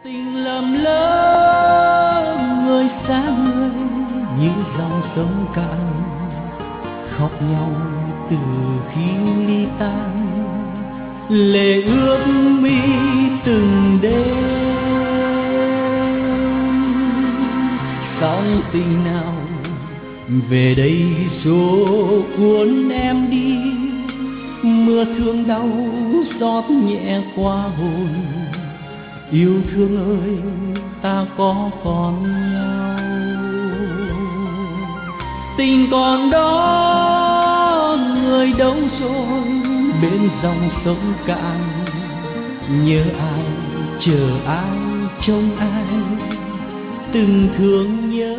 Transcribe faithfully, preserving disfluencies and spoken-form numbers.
Tình lầm lỡ người xa người như dòng sông cạn, khóc nhau từ khi ly tan, lệ ướt mi từng đêm. Sóng tình nào về đây số cuốn em đi, mưa thương đau xót nhẹ qua hồn. Yêu thương ơi, ta có còn nhau, tình còn đó người đâu rồi bên dòng sông cạn. Nhớ ai, chờ ai, trông ai, từng thương nhớ